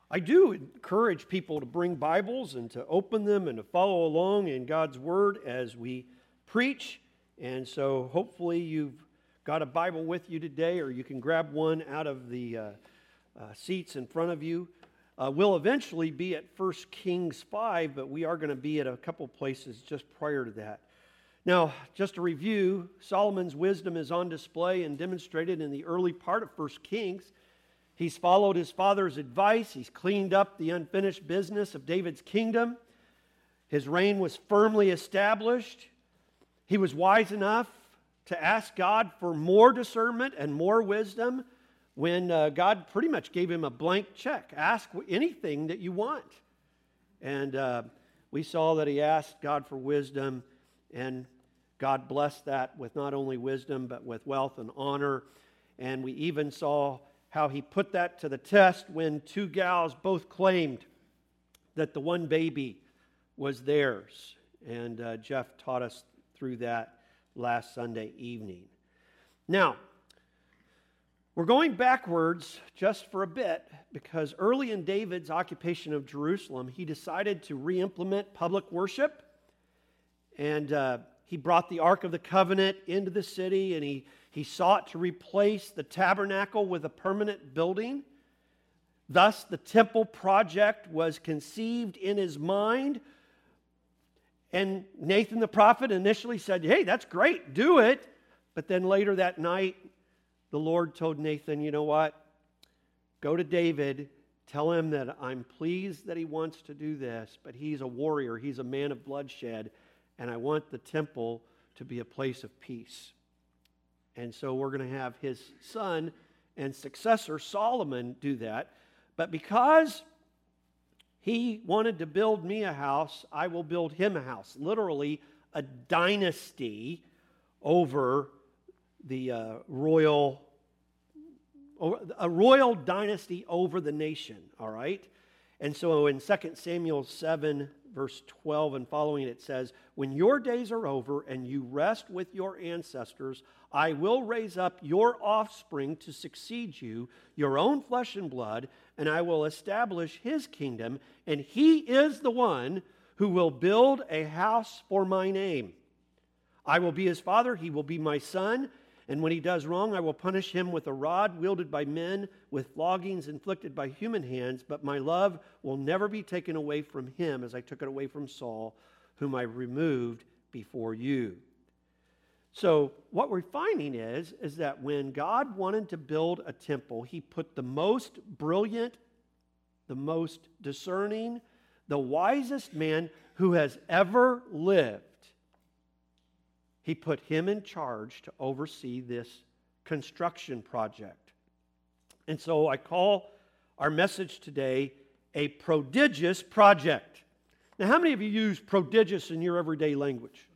I do encourage people to bring Bibles and to open them and to follow along in God's Word as we preach. And so hopefully you've got a Bible with you today, or you can grab one out of the seats in front of you. We'll eventually be at 1 Kings 5, but we are going to be at a couple places just prior to that. Now, just a review, Solomon's wisdom is on display and demonstrated in the early part of 1 Kings. He's followed his father's advice. He's cleaned up the unfinished business of David's kingdom. His reign was firmly established. He was wise enough to ask God for more discernment and more wisdom when God pretty much gave him a blank check. Ask anything that you want. And we saw that he asked God for wisdom, and God blessed that with not only wisdom, but with wealth and honor. And we even saw how he put that to the test when two gals both claimed that the one baby was theirs. And Jeff taught us through that last Sunday evening. Now, we're going backwards just for a bit because early in David's occupation of Jerusalem, he decided to re-implement public worship. And he brought the Ark of the Covenant into the city, and he sought to replace the tabernacle with a permanent building. Thus, the temple project was conceived in his mind. And Nathan the prophet initially said, hey, that's great, do it. But then later that night, the Lord told Nathan, you know what? Go to David, tell him that I'm pleased that he wants to do this, but he's a warrior, he's a man of bloodshed, and I want the temple to be a place of peace. And so we're going to have his son and successor, Solomon, do that. But because he wanted to build me a house, I will build him a house. Literally, a dynasty over the royal dynasty over the nation, all right? And so in 2 Samuel 7, verse 12 and following, it says, when your days are over and you rest with your ancestors, I will raise up your offspring to succeed you, your own flesh and blood, and I will establish his kingdom, and he is the one who will build a house for my name. I will be his father, he will be my son, and when he does wrong, I will punish him with a rod wielded by men, with floggings inflicted by human hands, but my love will never be taken away from him as I took it away from Saul, whom I removed before you. So what we're finding is that when God wanted to build a temple, he put the most brilliant, the most discerning, the wisest man who has ever lived. He put him in charge to oversee this construction project. And so I call our message today a prodigious project. Now, how many of you use prodigious in your everyday language?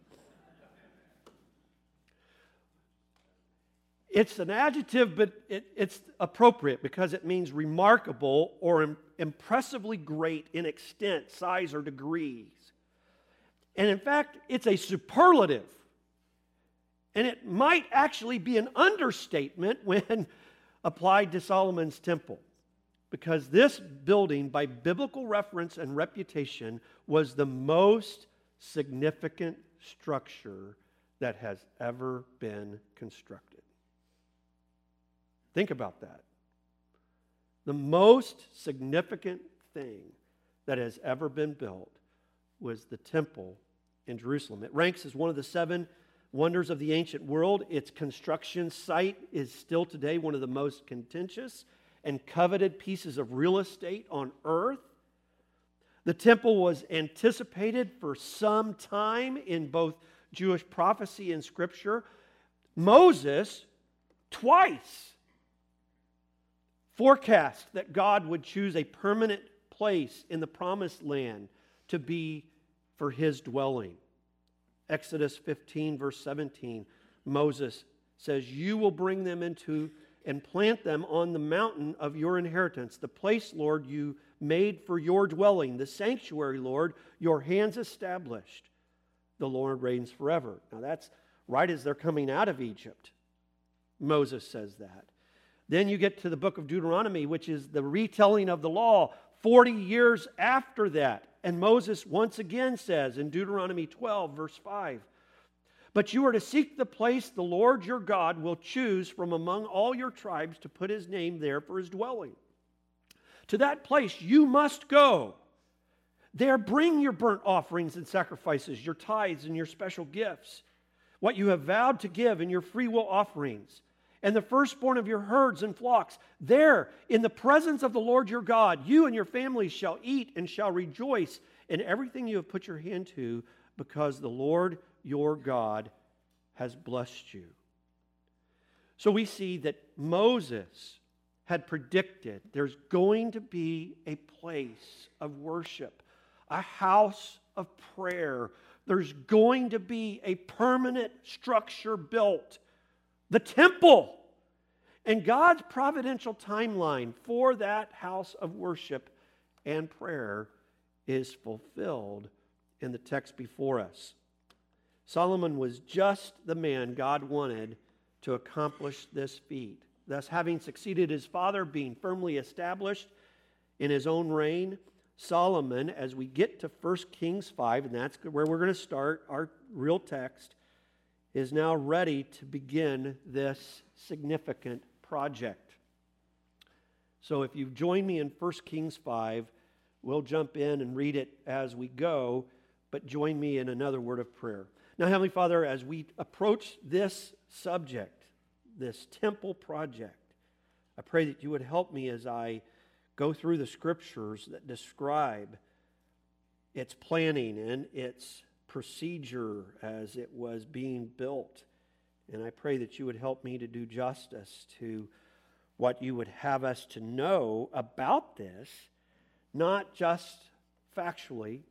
It's an adjective, but it's appropriate because it means remarkable or impressively great in extent, size, or degrees. And in fact, it's a superlative. And it might actually be an understatement when applied to Solomon's temple, because this building, by biblical reference and reputation, was the most significant structure that has ever been constructed. Think about that. The most significant thing that has ever been built was the temple in Jerusalem. It ranks as one of the 7 wonders of the ancient world. Its construction site is still today one of the most contentious and coveted pieces of real estate on earth. The temple was anticipated for some time in both Jewish prophecy and Scripture. Moses twice forecast that God would choose a permanent place in the promised land to be for his dwelling. Exodus 15, verse 17, Moses says, you will bring them into and plant them on the mountain of your inheritance, the place, Lord, you made for your dwelling, the sanctuary, Lord, your hands established. The Lord reigns forever. Now that's right as they're coming out of Egypt. Moses says that. Then you get to the book of Deuteronomy, which is the retelling of the law 40 years after that. And Moses once again says in Deuteronomy 12, verse 5, "But you are to seek the place the Lord your God will choose from among all your tribes to put his name there for his dwelling. To that place you must go. There bring your burnt offerings and sacrifices, your tithes and your special gifts, what you have vowed to give in your freewill offerings, and the firstborn of your herds and flocks. There, in the presence of the Lord your God, you and your families shall eat and shall rejoice in everything you have put your hand to, because the Lord your God has blessed you." So we see that Moses had predicted there's going to be a place of worship, a house of prayer. There's going to be a permanent structure built, the temple. And God's providential timeline for that house of worship and prayer is fulfilled in the text before us. Solomon was just the man God wanted to accomplish this feat. Thus, having succeeded his father, being firmly established in his own reign, Solomon, as we get to 1 Kings 5, and that's where we're going to start our real text, is now ready to begin this significant project. So if you join me in 1 Kings 5, we'll jump in and read it as we go, but join me in another word of prayer. Now, Heavenly Father, as we approach this subject, this temple project, I pray that you would help me as I go through the scriptures that describe its planning and its procedure as it was being built. And I pray that you would help me to do justice to what you would have us to know about this, not just factually,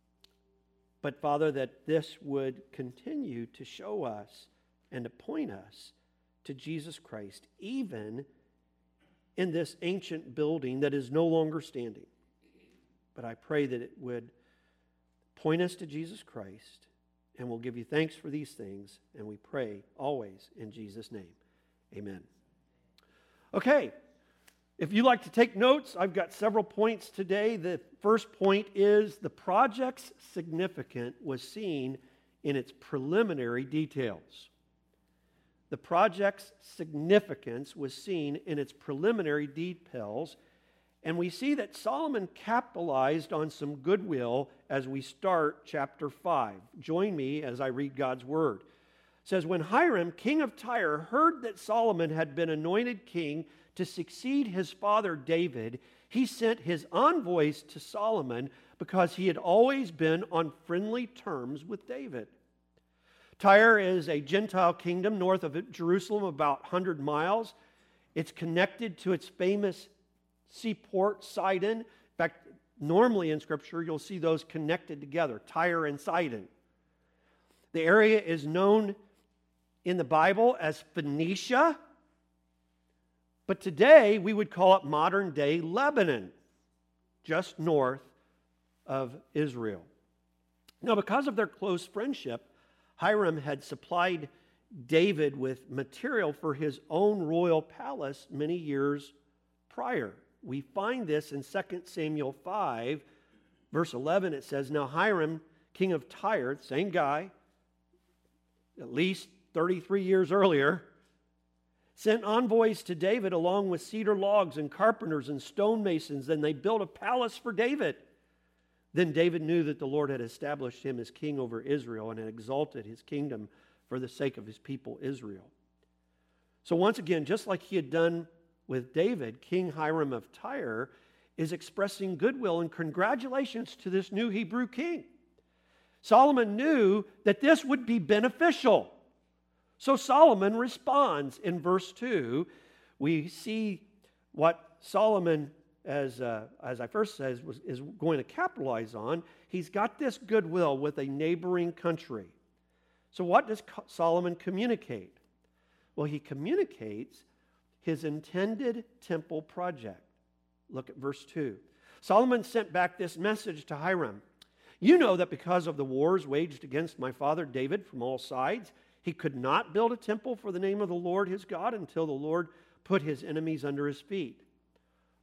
but Father, that this would continue to show us and to point us to Jesus Christ, even in this ancient building that is no longer standing. But I pray that it would point us to Jesus Christ, and we'll give you thanks for these things, and we pray always in Jesus' name. Amen. Okay, if you'd like to take notes, I've got several points today. The first point is the project's significance was seen in its preliminary details. The project's significance was seen in its preliminary details, and we see that Solomon capitalized on some goodwill as we start chapter 5. Join me as I read God's word. It says, "When Hiram, king of Tyre, heard that Solomon had been anointed king to succeed his father David, he sent his envoys to Solomon because he had always been on friendly terms with David." Tyre is a Gentile kingdom north of Jerusalem, about 100 miles. It's connected to its famous seaport, Sidon. In fact, normally in Scripture, you'll see those connected together, Tyre and Sidon. The area is known in the Bible as Phoenicia, but today we would call it modern-day Lebanon, just north of Israel. Now, because of their close friendship, Hiram had supplied David with material for his own royal palace many years prior. We find this in 2 Samuel 5, verse 11. It says, "Now Hiram, king of Tyre," same guy, at least 33 years earlier, sent envoys to David along with cedar logs and carpenters and stonemasons, and they built a palace for David. Then David knew that the Lord had established him as king over Israel and had exalted his kingdom for the sake of his people Israel. So once again, just like he had done with David, King Hiram of Tyre is expressing goodwill and congratulations to this new Hebrew king. Solomon knew that this would be beneficial. So Solomon responds in verse 2. We see what Solomon, as I first said, is going to capitalize on. He's got this goodwill with a neighboring country. So what does Solomon communicate? Well, he communicates his intended temple project. Look at verse 2. Solomon sent back this message to Hiram. "You know that because of the wars waged against my father David from all sides, he could not build a temple for the name of the Lord his God until the Lord put his enemies under his feet.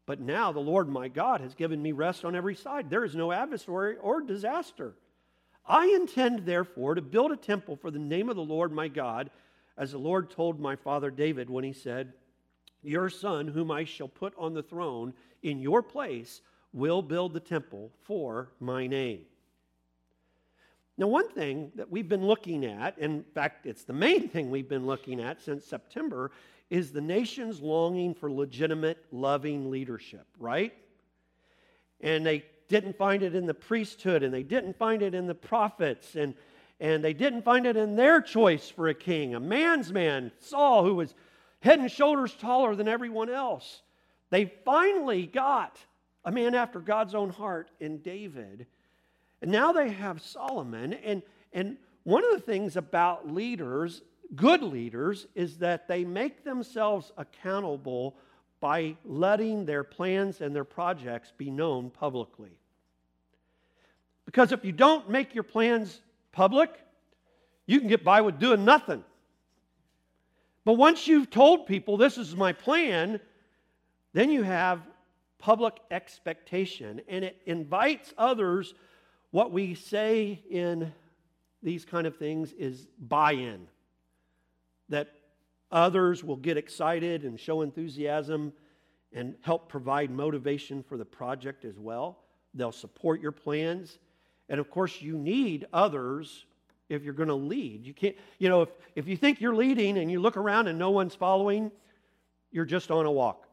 But now the Lord my God has given me rest on every side. There is no adversary or disaster. I intend, therefore, to build a temple for the name of the Lord my God, as the Lord told my father David when he said, your son, whom I shall put on the throne in your place, will build the temple for my name. Now, one thing that we've been looking at, in fact, it's the main thing we've been looking at since September, is the nation's longing for legitimate, loving leadership, right? And they didn't find it in the priesthood, and they didn't find it in the prophets, and they didn't find it in their choice for a king, a man's man, Saul, who was head and shoulders taller than everyone else. They finally got a man after God's own heart in David. And now they have Solomon. And one of the things about leaders, good leaders, is that they make themselves accountable by letting their plans and their projects be known publicly. Because if you don't make your plans public, you can get by with doing nothing. But once you've told people, this is my plan, then you have public expectation. And it invites others. What we say in these kind of things is buy-in. That others will get excited and show enthusiasm and help provide motivation for the project as well. They'll support your plans. And of course, you need others if you're going to lead. You can't, if you think you're leading and you look around and no one's following, you're just on a walk.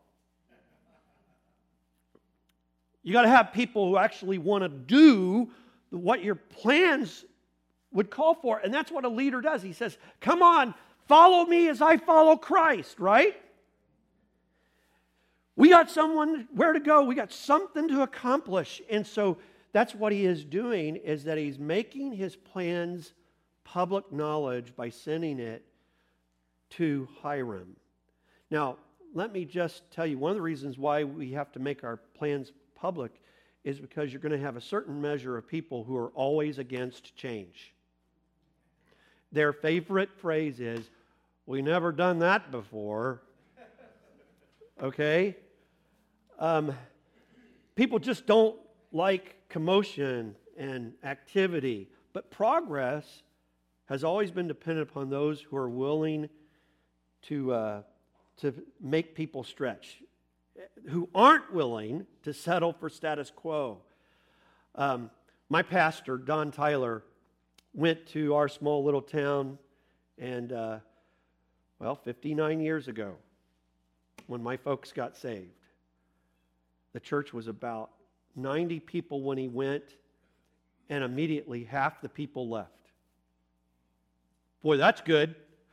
You got to have people who actually want to do what your plans would call for. And that's what a leader does. He says, come on, follow me as I follow Christ, right? We got where to go. We got something to accomplish. And so that's what he is doing, is that he's making his plans public knowledge by sending it to Hiram. Now, let me just tell you, one of the reasons why we have to make our plans public is because you're going to have a certain measure of people who are always against change. Their favorite phrase is, we never done that before. Okay? People just don't like commotion and activity. But progress has always been dependent upon those who are willing to make people stretch, who aren't willing to settle for status quo. My pastor, Don Tyler, went to our small little town, and 59 years ago, when my folks got saved, the church was about 90 people when he went, and immediately half the people left. Boy, that's good.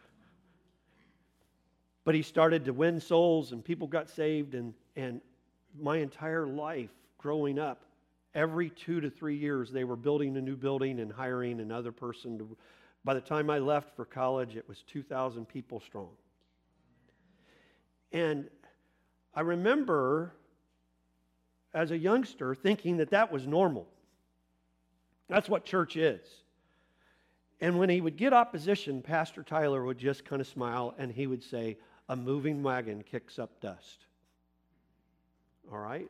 But he started to win souls, and people got saved, and my entire life growing up, every 2 to 3 years, they were building a new building and hiring another person. By the time I left for college, it was 2,000 people strong. And I remember, as a youngster, thinking that was normal. That's what church is. And when he would get opposition, Pastor Tyler would just kind of smile, and he would say, a moving wagon kicks up dust. All right?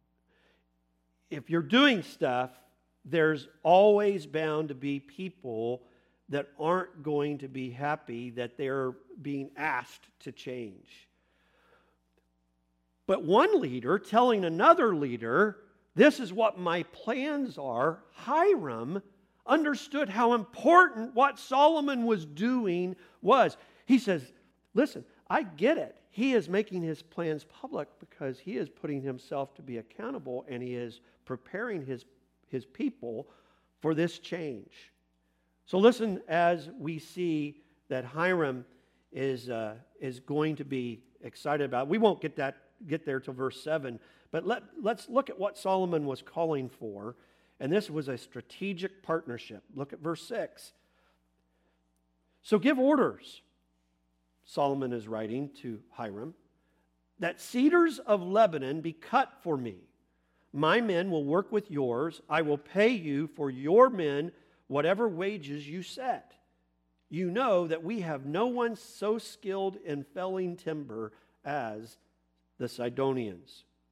If you're doing stuff, there's always bound to be people that aren't going to be happy that they're being asked to change. But one leader telling another leader, this is what my plans are, Hiram understood how important what Solomon was doing was. He says, listen, I get it. He is making his plans public because he is putting himself to be accountable, and he is preparing his people for this change. So listen, as we see that Hiram is going to be excited about it. We won't get there till verse 7, but let's look at what Solomon was calling for. And this was a strategic partnership. Look at verse 6. So give orders, Solomon is writing to Hiram, that cedars of Lebanon be cut for me. My men will work with yours. I will pay you for your men whatever wages you set. You know that we have no one so skilled in felling timber as the Sidonians.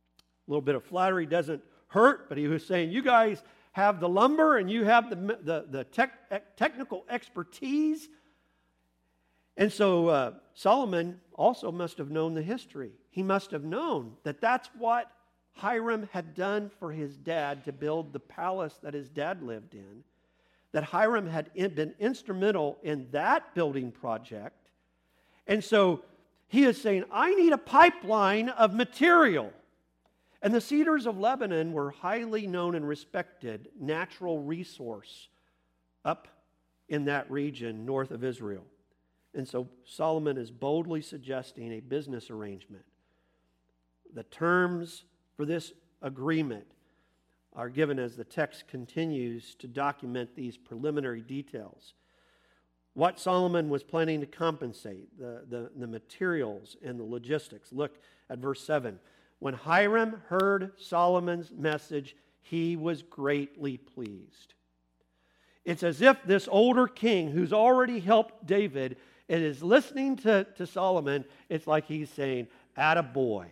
little bit of flattery doesn't hurt, but he was saying, you guys have the lumber and you have the technical expertise. And so Solomon also must have known the history. He must have known that that's what Hiram had done for his dad to build the palace that his dad lived in. That Hiram had been instrumental in that building project. And so he is saying, I need a pipeline of material. And the cedars of Lebanon were highly known and respected natural resource up in that region north of Israel. And so Solomon is boldly suggesting a business arrangement. The terms for this agreement are given as the text continues to document these preliminary details. What Solomon was planning to compensate, the materials and the logistics. Look at verse 7. When Hiram heard Solomon's message, he was greatly pleased. It's as if this older king who's already helped David and is listening to Solomon, it's like he's saying, attaboy.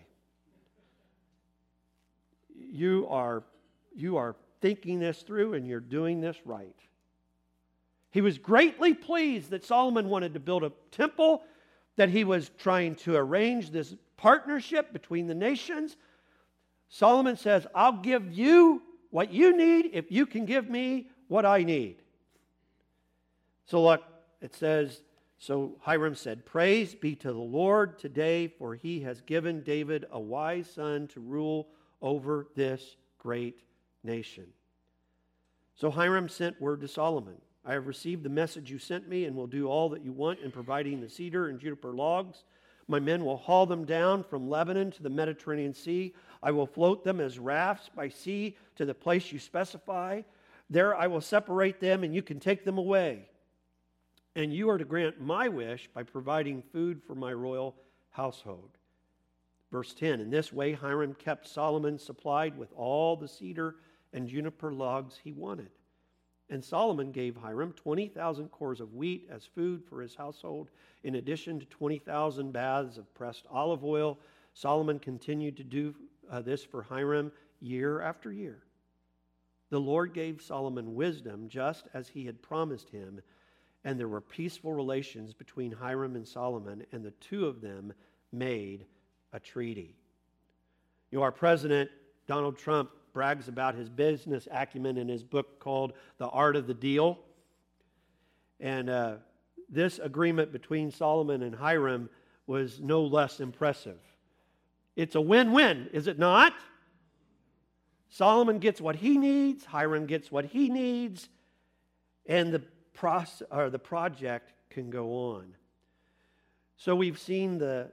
You are thinking this through and you're doing this right. He was greatly pleased that Solomon wanted to build a temple, that he was trying to arrange this partnership between the nations. Solomon says, I'll give you what you need if you can give me what I need. So look, it says, so Hiram said, praise be to the Lord today, for he has given David a wise son to rule over this great nation. So Hiram sent word to Solomon, I have received the message you sent me and will do all that you want in providing the cedar and juniper logs. My men will haul them down from Lebanon to the Mediterranean Sea. I will float them as rafts by sea to the place you specify. There I will separate them and you can take them away. And you are to grant my wish by providing food for my royal household. Verse 10, in this way Hiram kept Solomon supplied with all the cedar and juniper logs he wanted. And Solomon gave Hiram 20,000 cores of wheat as food for his household, in addition to 20,000 baths of pressed olive oil. Solomon continued to do this for Hiram year after year. The Lord gave Solomon wisdom just as he had promised him, and there were peaceful relations between Hiram and Solomon, and the two of them made a treaty. You know, our president, Donald Trump, brags about his business acumen in his book called The Art of the Deal. And this agreement between Solomon and Hiram was no less impressive. It's a win-win, is it not? Solomon gets what he needs, Hiram gets what he needs, and the project can go on. So we've seen the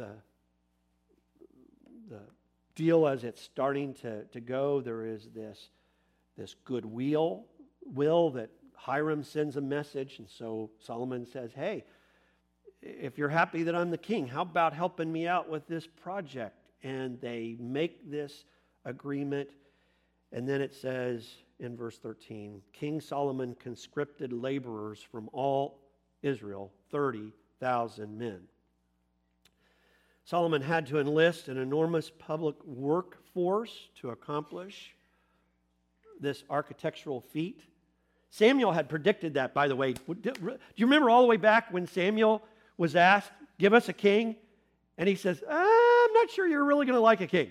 deal as it's starting to go. There is this goodwill that Hiram sends a message, and so Solomon says, hey, if you're happy that I'm the king, how about helping me out with this project? And they make this agreement, and then it says in verse 13, King Solomon conscripted laborers from all Israel, 30,000 men. Solomon had to enlist an enormous public workforce to accomplish this architectural feat. Samuel had predicted that, by the way. Do you remember all the way back when Samuel was asked, give us a king? And he says, I'm not sure you're really going to like a king.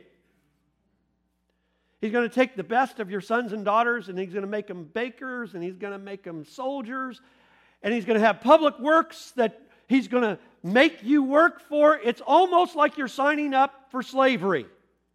He's going to take the best of your sons and daughters, and he's going to make them bakers, and he's going to make them soldiers, and he's going to have public works that he's going to make you work for. It's almost like you're signing up for slavery.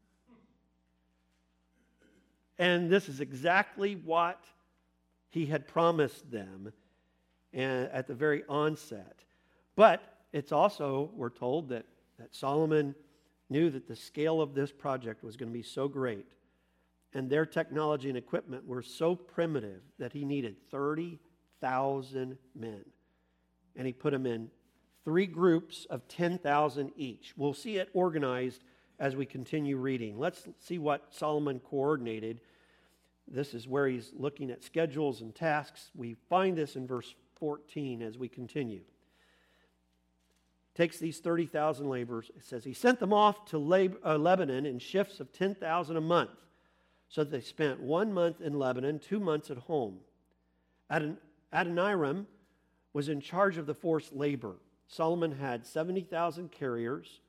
And this is exactly what he had promised them at the very onset. But it's also, we're told, that Solomon knew that the scale of this project was going to be so great, and their technology and equipment were so primitive that he needed 30,000 men. And he put them in 3 groups of 10,000 each. We'll see it organized as we continue reading. Let's see what Solomon coordinated. This is where he's looking at schedules and tasks. We find this in verse 14 as we continue. takes these 30,000 laborers. It says he sent them off to Lebanon in shifts of 10,000 a month. So they spent 1 month in Lebanon, 2 months at home. Adoniram was in charge of the forced labor. Solomon had 70,000 carriers,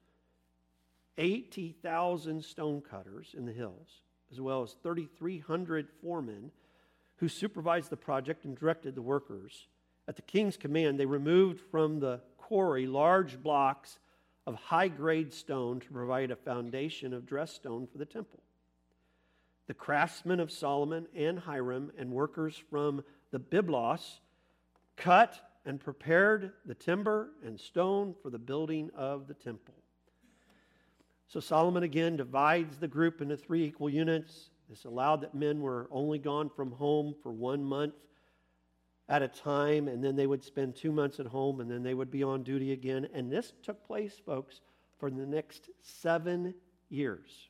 80,000 stonecutters in the hills, as well as 3,300 foremen who supervised the project and directed the workers. At the king's command, they removed from the quarry large blocks of high-grade stone to provide a foundation of dressed stone for the temple. The craftsmen of Solomon and Hiram and workers from the Byblos cut and prepared the timber and stone for the building of the temple. So Solomon again divides the group into 3 equal units. This allowed that men were only gone from home for 1 month at a time, and then they would spend 2 months at home, and then they would be on duty again. And this took place, folks, for the next 7 years.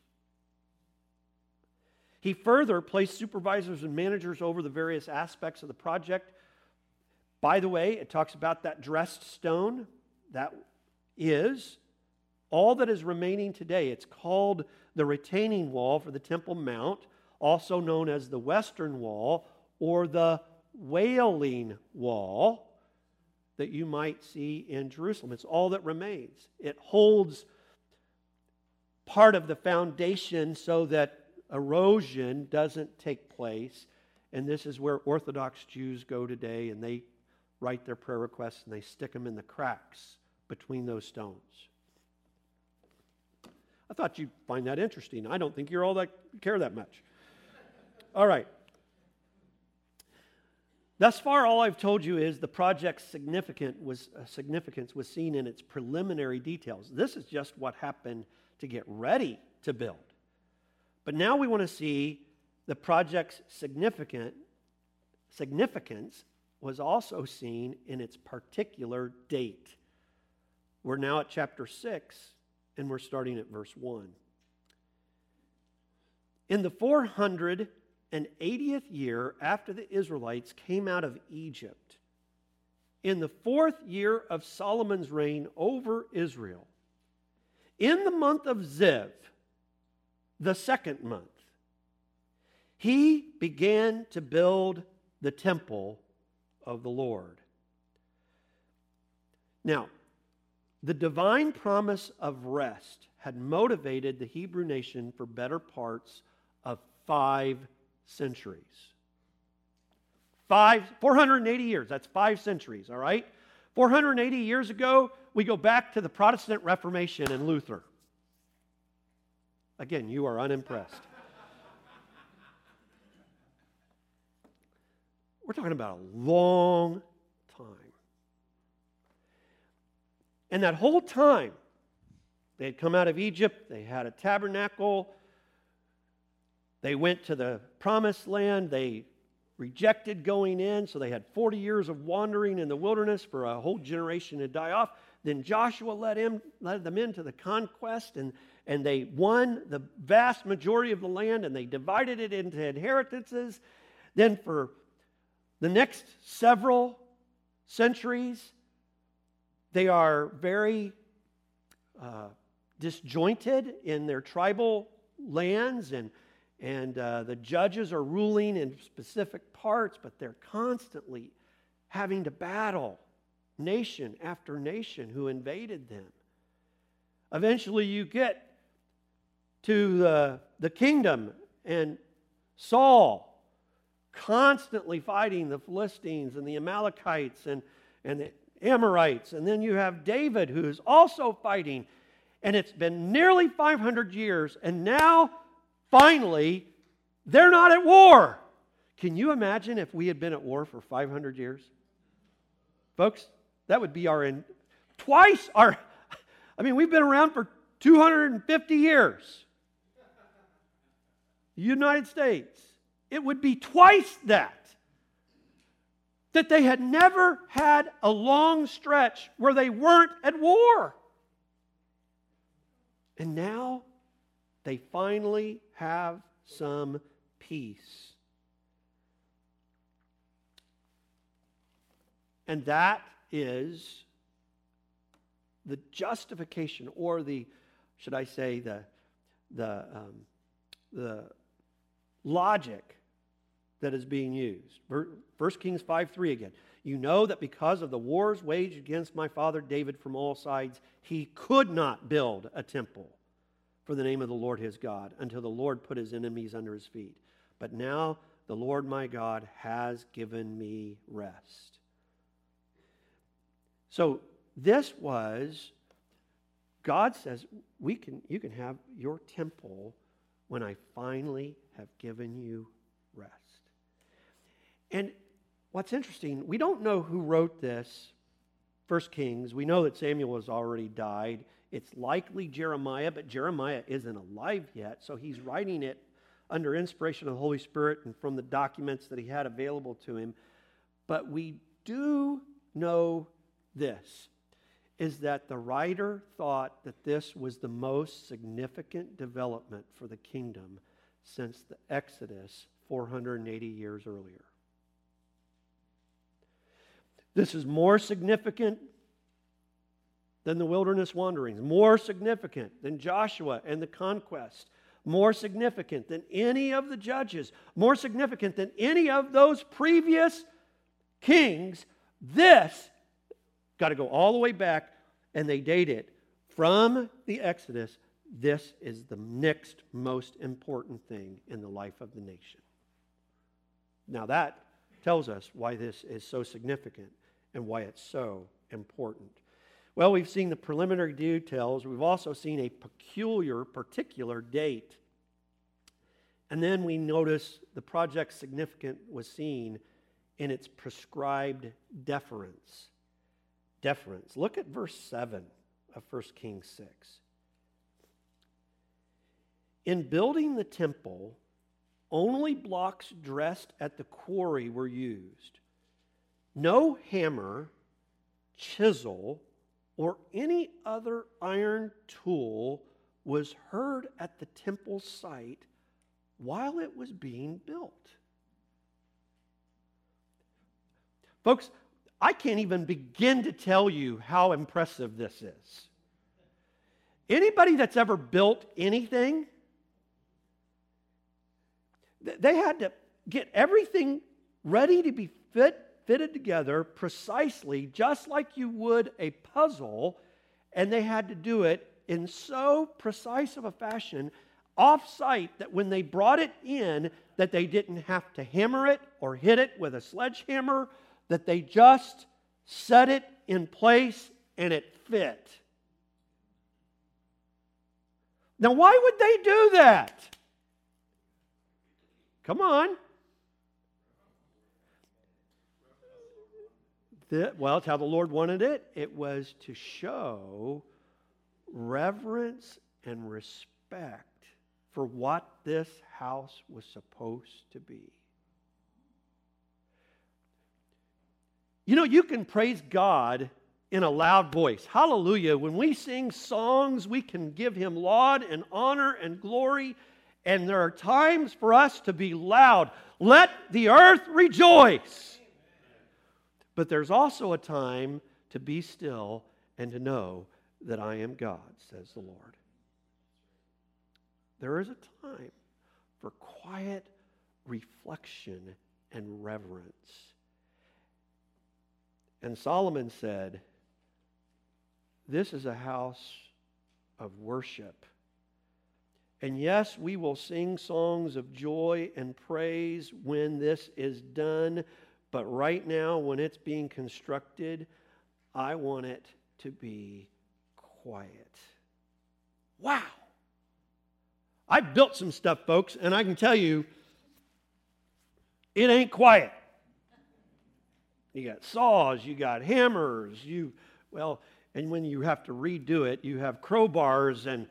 He further placed supervisors and managers over the various aspects of the project. By the way, it talks about that dressed stone. That is all that is remaining today. It's called the retaining wall for the Temple Mount, also known as the Western Wall or the Wailing Wall that you might see in Jerusalem. It's all that remains. It holds part of the foundation so that erosion doesn't take place. And this is where Orthodox Jews go today, and they write their prayer requests and they stick them in the cracks between those stones. I thought you'd find that interesting. I don't think you're all that care that much. All right. Thus far, all I've told you is the project's significance was seen in its preliminary details. This is just what happened to get ready to build. But now we want to see the project's significance was also seen in its particular date. We're now at chapter 6, and we're starting at verse 1. In the 480th year after the Israelites came out of Egypt, in the 4th year of Solomon's reign over Israel, in the month of Ziv, the 2nd month, he began to build the temple of the Lord. Now, the divine promise of rest had motivated the Hebrew nation for better parts of 5 centuries. 480 years, that's 5 centuries, all right? 480 years ago, we go back to the Protestant Reformation and Luther. Again, you are unimpressed. We're talking about a long time. And that whole time, they had come out of Egypt, they had a tabernacle, they went to the promised land, they rejected going in, so they had 40 years of wandering in the wilderness for a whole generation to die off. Then Joshua led them into the conquest, and they won the vast majority of the land, and they divided it into inheritances. Then for the next several centuries, they are very disjointed in their tribal lands, and the judges are ruling in specific parts, but they're constantly having to battle nation after nation who invaded them. Eventually you get to the kingdom, and Saul constantly fighting the Philistines and the Amalekites and the Amorites. And then you have David, who's also fighting. And it's been nearly 500 years, and now, finally, they're not at war. Can you imagine if we had been at war for 500 years? Folks, that would be we've been around for 250 years. The United States. It would be twice that they had never had a long stretch where they weren't at war. And now they finally have some peace. And that is the justification, or the, should I say, the logic that is being used. 1 Kings 5:3 again. You know that because of the wars waged against my father David from all sides, he could not build a temple for the name of the Lord his God until the Lord put his enemies under his feet. But now the Lord my God has given me rest. So this was, God says, you can have your temple when I finally have given you rest. And what's interesting, we don't know who wrote this, 1 Kings. We know that Samuel has already died. It's likely Jeremiah, but Jeremiah isn't alive yet, so he's writing it under inspiration of the Holy Spirit and from the documents that he had available to him. But we do know this, is that the writer thought that this was the most significant development for the kingdom since the Exodus 480 years earlier. This is more significant than the wilderness wanderings, more significant than Joshua and the conquest, more significant than any of the judges, more significant than any of those previous kings. This got to go all the way back, and they date it from the Exodus. This is the next most important thing in the life of the nation. Now that tells us why this is so significant and why it's so important. Well, we've seen the preliminary details. We've also seen a particular date. And then we notice the project's significance was seen in its prescribed deference. Deference. Look at verse 7 of 1 Kings 6. In building the temple, only blocks dressed at the quarry were used. No hammer, chisel, or any other iron tool was heard at the temple site while it was being built. Folks, I can't even begin to tell you how impressive this is. Anybody that's ever built anything, they had to get everything ready to be fitted together precisely, just like you would a puzzle, and they had to do it in so precise of a fashion, off-site, that when they brought it in, that they didn't have to hammer it or hit it with a sledgehammer, that they just set it in place and it fit. Now, why would they do that? Come on. Well, it's how the Lord wanted it. It was to show reverence and respect for what this house was supposed to be. You know, you can praise God in a loud voice. Hallelujah. When we sing songs, we can give Him laud and honor and glory. And there are times for us to be loud. Let the earth rejoice. But there's also a time to be still and to know that I am God, says the Lord. There is a time for quiet reflection and reverence. And Solomon said, this is a house of worship. And yes, we will sing songs of joy and praise when this is done. But right now, when it's being constructed, I want it to be quiet. Wow. I've built some stuff, folks, and I can tell you, it ain't quiet. You got saws, you got hammers, and when you have to redo it, you have crowbars and...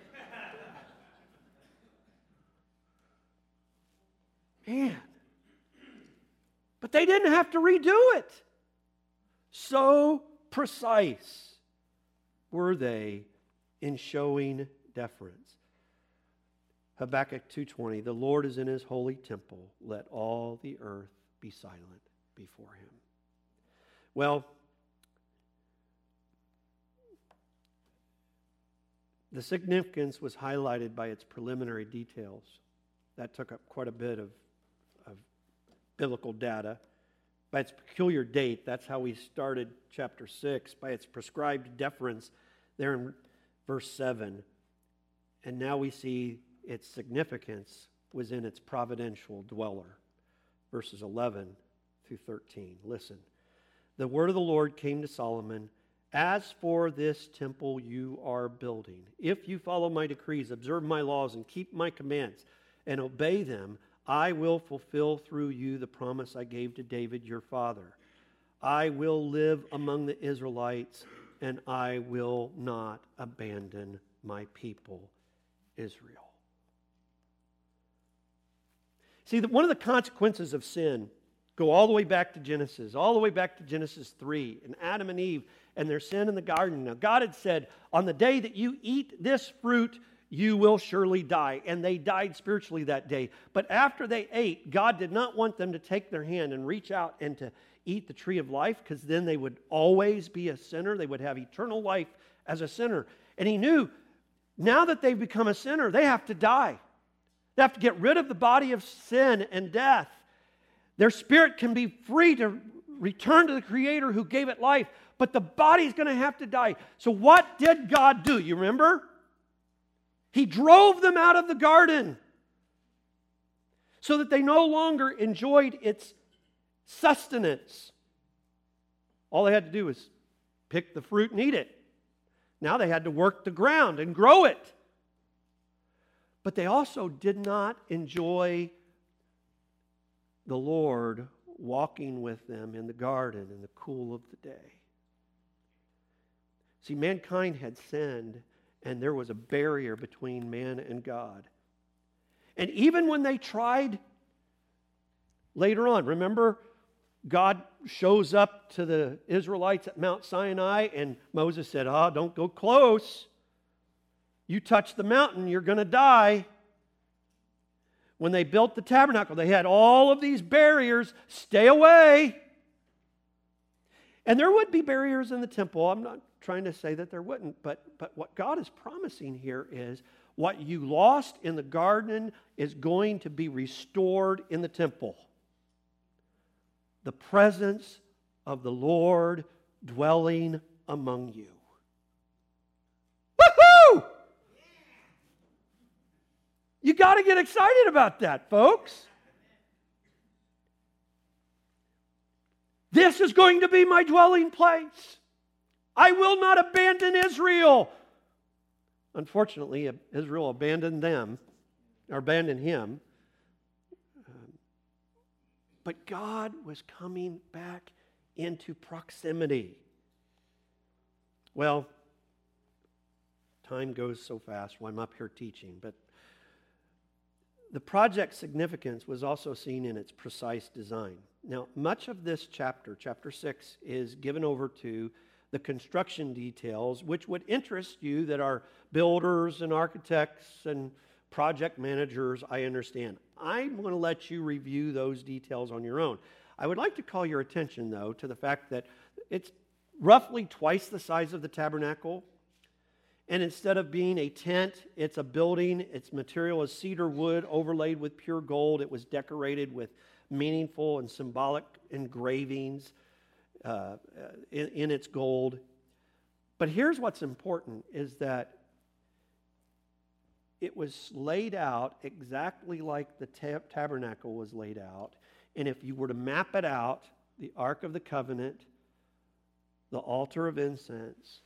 Man. But they didn't have to redo it. So precise were they in showing deference. Habakkuk 2:20, the Lord is in His holy temple. Let all the earth be silent before Him. Well, The significance was highlighted by its preliminary details. That took up quite a bit of biblical data. By its peculiar date, that's how we started chapter 6, by its prescribed deference there in verse 7. And now we see its significance was in its providential dweller. Verses 11 through 13. Listen. The word of the Lord came to Solomon, "As for this temple you are building, if you follow my decrees, observe my laws, and keep my commands, and obey them, I will fulfill through you the promise I gave to David your father. I will live among the Israelites, and I will not abandon my people, Israel." See, one of the consequences of sin go all the way back to Genesis, all the way back to Genesis 3, and Adam and Eve and their sin in the garden. Now, God had said, on the day that you eat this fruit, you will surely die. And they died spiritually that day. But after they ate, God did not want them to take their hand and reach out and to eat the tree of life, because then they would always be a sinner. They would have eternal life as a sinner. And He knew, now that they've become a sinner, they have to die. They have to get rid of the body of sin and death. Their spirit can be free to return to the Creator who gave it life, but the body's going to have to die. So what did God do? You remember? He drove them out of the garden so that they no longer enjoyed its sustenance. All they had to do was pick the fruit and eat it. Now they had to work the ground and grow it. But they also did not enjoy the Lord walking with them in the garden in the cool of the day. See, mankind had sinned, and there was a barrier between man and God. And even when they tried later on, remember, God shows up to the Israelites at Mount Sinai, and Moses said, don't go close. You touch the mountain, you're going to die. When they built the tabernacle, they had all of these barriers. Stay away. And there would be barriers in the temple. I'm not trying to say that there wouldn't, but what God is promising here is what you lost in the garden is going to be restored in the temple. The presence of the Lord dwelling among you. Woohoo! You got to get excited about that, folks. This is going to be my dwelling place. I will not abandon Israel. Unfortunately, Israel abandoned them, or abandoned Him. But God was coming back into proximity. Well, time goes so fast while I'm up here teaching, but the project's significance was also seen in its precise design. Now, much of this chapter 6, is given over to the construction details, which would interest you that are builders and architects and project managers, I understand. I'm going to let you review those details on your own. I would like to call your attention, though, to the fact that it's roughly twice the size of the tabernacle. And instead of being a tent, it's a building. Its material is cedar wood overlaid with pure gold. It was decorated with meaningful and symbolic engravings in its gold. But here's what's important, is that it was laid out exactly like the tabernacle was laid out. And if you were to map it out, the Ark of the Covenant, the altar of incense,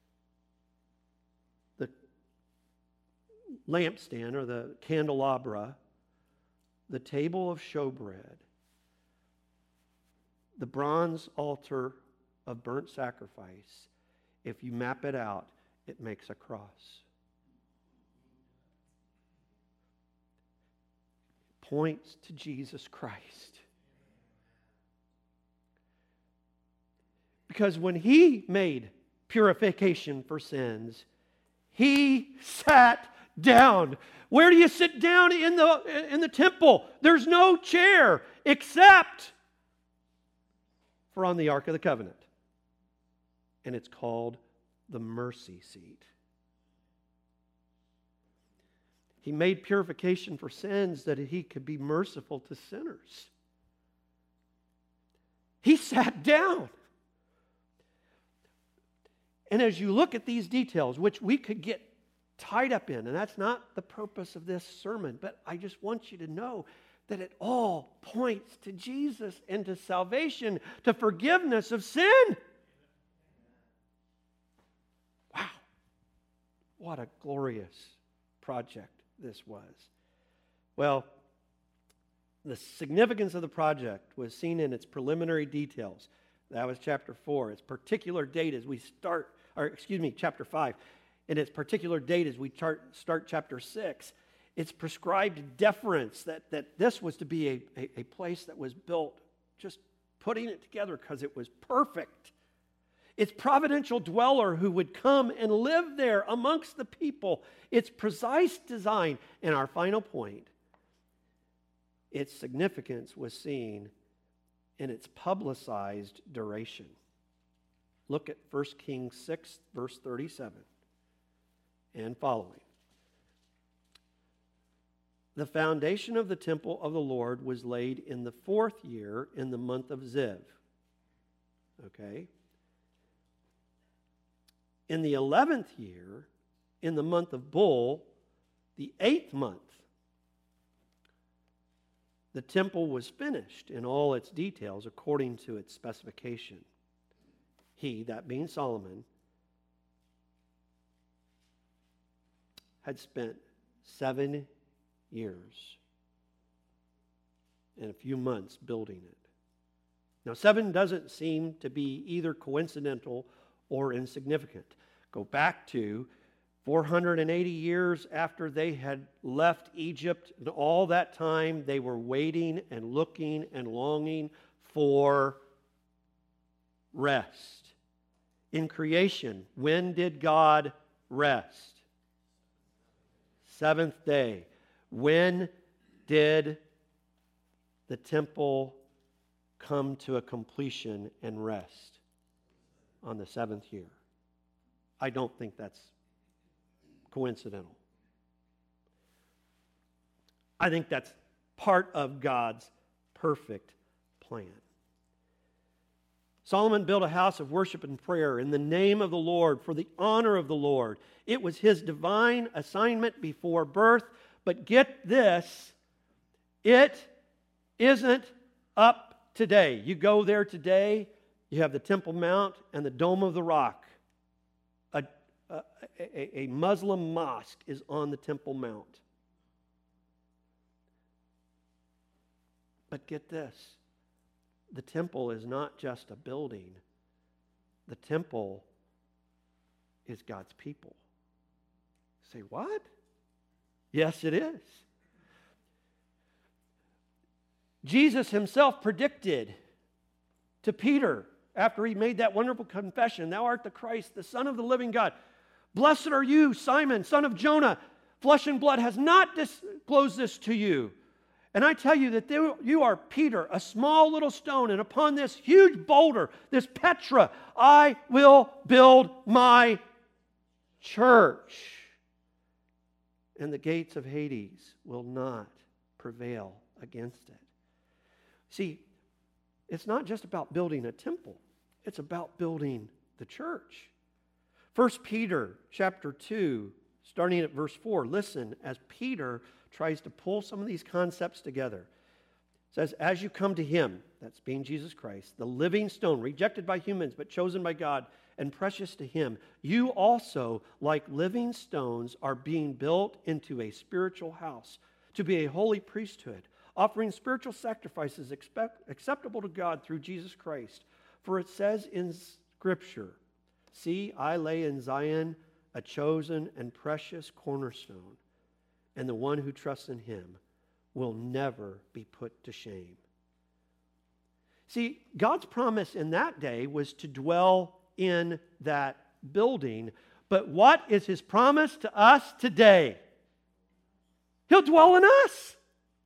the lampstand or the candelabra, the table of showbread, the bronze altar of burnt sacrifice, if you map it out, it makes a cross. Points to Jesus Christ. Because when He made purification for sins, He sat down. Where do you sit down in the temple? There's no chair except for on the Ark of the Covenant. And it's called the mercy seat. He made purification for sins that he could be merciful to sinners. He sat down. And as you look at these details, which we could get tied up in, and that's not the purpose of this sermon, but I just want you to know that it all points to Jesus and to salvation, to forgiveness of sin. Wow. What a glorious project this was. Well, the significance of the project was seen in its preliminary details. That was chapter 4. Its particular date as we start, chapter 5. In its particular date as we start chapter 6. It's prescribed deference that this was to be a place that was built, just putting it together because it was perfect. Its providential dweller who would come and live there amongst the people. Its precise design. And our final point, its significance was seen in its publicized duration. Look at 1 Kings 6, verse 37 and following. The foundation of the temple of the Lord was laid in the 4th year in the month of Ziv. Okay? In the 11th year, in the month of Bul, the 8th month, the temple was finished in all its details according to its specification. He, that being Solomon, had spent 7 years and a few months building it. Now, 7 doesn't seem to be either coincidental or insignificant. Go back to 480 years after they had left Egypt, and all that time they were waiting and looking and longing for rest. In creation, when did God rest? 7th day. When did the temple come to a completion and rest? On the 7th year. I don't think that's coincidental. I think that's part of God's perfect plan. Solomon built a house of worship and prayer in the name of the Lord, for the honor of the Lord. It was his divine assignment before birth. But get this, it isn't up today. You go there today, you have the Temple Mount and the Dome of the Rock. A Muslim mosque is on the Temple Mount. But get this, the temple is not just a building. The temple is God's people. Say, what? Yes, it is. Jesus himself predicted to Peter after he made that wonderful confession, "Thou art the Christ, the Son of the living God. Blessed are you, Simon, son of Jonah. Flesh and blood has not disclosed this to you. And I tell you that you are Peter, a small little stone, and upon this huge boulder, this Petra, I will build my church. And the gates of Hades will not prevail against it." See, it's not just about building a temple. It's about building the church. 1 Peter chapter 2, starting at verse 4. Listen, as Peter tries to pull some of these concepts together. It says, "As you come to him," that's being Jesus Christ, "the living stone, rejected by humans, but chosen by God, and precious to him, you also, like living stones, are being built into a spiritual house, to be a holy priesthood, offering spiritual sacrifices acceptable to God through Jesus Christ. For it says in Scripture, 'See, I lay in Zion a chosen and precious cornerstone, and the one who trusts in him will never be put to shame.'" See, God's promise in that day was to dwell in that building. But what is his promise to us today? He'll dwell in us.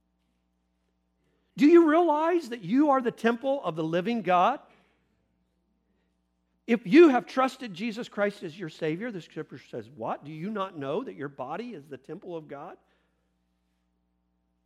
Do you realize that you are the temple of the living God? If you have trusted Jesus Christ as your Savior, the Scripture says, what? Do you not know that your body is the temple of God?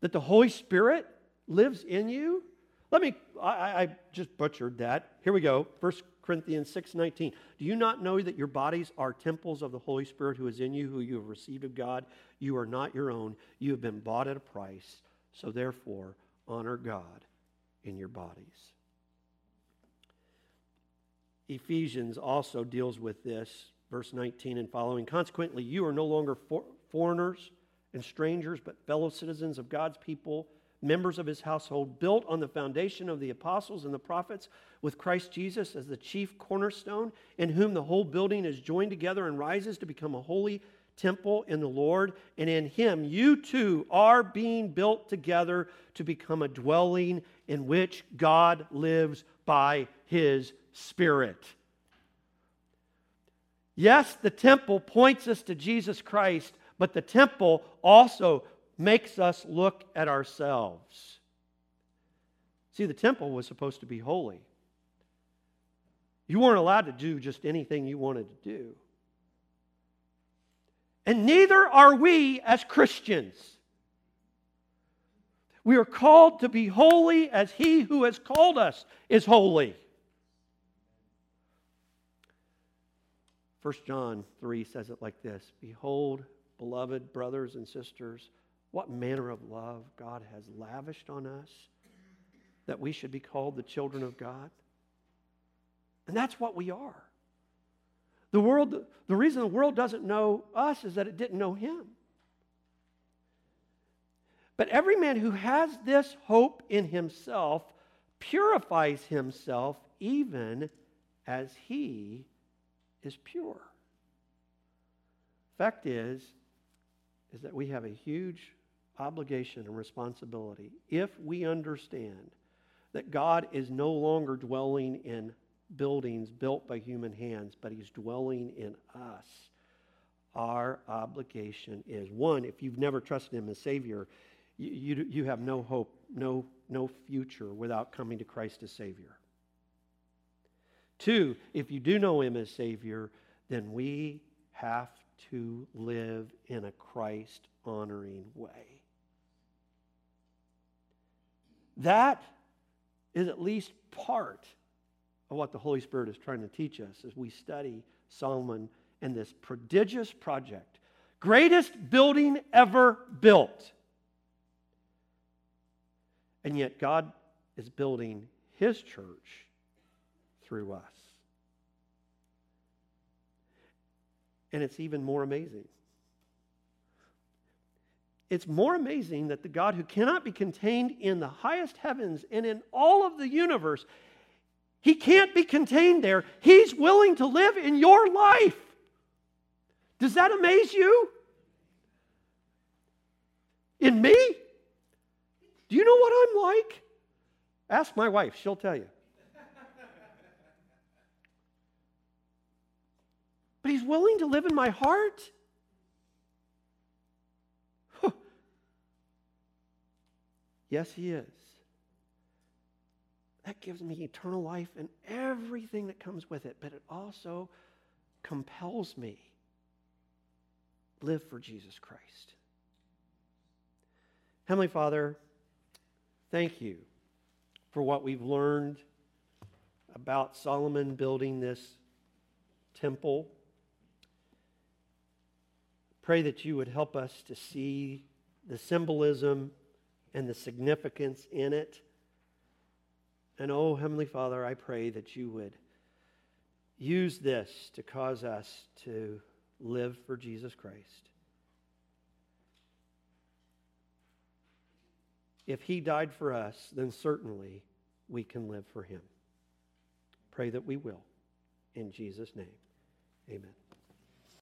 That the Holy Spirit lives in you? I just butchered that. Here we go. 1 Corinthians 6:19. Do you not know that your bodies are temples of the Holy Spirit who is in you, who you have received of God? You are not your own. You have been bought at a price. So therefore, honor God in your bodies. Ephesians also deals with this, verse 19 and following. Consequently, you are no longer foreigners and strangers, but fellow citizens of God's people, members of his household, built on the foundation of the apostles and the prophets, with Christ Jesus as the chief cornerstone, in whom the whole building is joined together and rises to become a holy temple in the Lord. And in him you too are being built together to become a dwelling in which God lives by his Spirit. Yes, the temple points us to Jesus Christ, but the temple also makes us look at ourselves. See, the temple was supposed to be holy. You weren't allowed to do just anything you wanted to do. And neither are we as Christians. We are called to be holy as he who has called us is holy. 1 John 3 says it like this: Behold, beloved brothers and sisters, what manner of love God has lavished on us, that we should be called the children of God. And that's what we are. The reason the world doesn't know us is that it didn't know him. But every man who has this hope in himself purifies himself even as he is pure. Fact is that we have a huge obligation and responsibility if we understand that God is no longer dwelling in buildings built by human hands, but he's dwelling in us. Our obligation is, one, if you've never trusted him as Savior, you have no hope, no future without coming to Christ as Savior. Two, if you do know him as Savior, then we have to live in a Christ-honoring way. That is at least part of what the Holy Spirit is trying to teach us as we study Solomon and this prodigious project. Greatest building ever built. And yet God is building his church through us. And it's even more amazing. It's more amazing that the God who cannot be contained in the highest heavens and in all of the universe, he can't be contained there. He's willing to live in your life. Does that amaze you? In me? Do you know what I'm like? Ask my wife, she'll tell you. But he's willing to live in my heart. Yes, he is. That gives me eternal life and everything that comes with it, but it also compels me to live for Jesus Christ. Heavenly Father, thank you for what we've learned about Solomon building this temple. Pray that you would help us to see the symbolism and the significance in it. And oh, Heavenly Father, I pray that you would use this to cause us to live for Jesus Christ. If he died for us, then certainly we can live for him. Pray that we will. In Jesus' name, amen.